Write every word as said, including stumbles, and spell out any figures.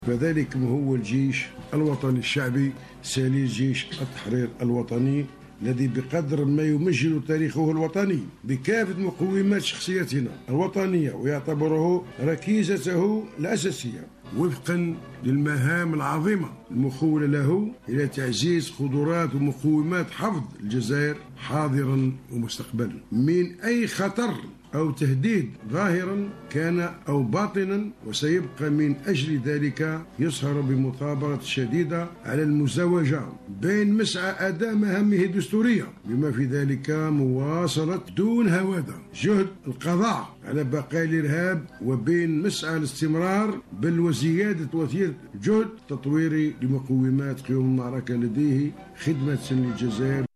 فذلك هو الجيش الوطني الشعبي سالي الجيش التحرير الوطني الذي بقدر ما يمجد تاريخه الوطني بكافة مقومات شخصيتنا الوطنية ويعتبره ركيزته الأساسية وفقا للمهام العظيمة المخولة له إلى تعزيز قدرات ومقومات حفظ الجزائر حاضرا ومستقبلا من أي خطر أو تهديد ظاهرا كان أو باطنا، وسيبقى من أجل ذلك يسهر بمثابرة شديدة على المزاوجة بين مسعى أداء مهامه الدستورية بما في ذلك مواصلة دون هوادة جهد القضاء على بقاء الإرهاب، وبين مسعى الاستمرار بل وزيادة وتيرة جهد تطويري لمقومات قيوم المعركة لديه خدمة للجزائر.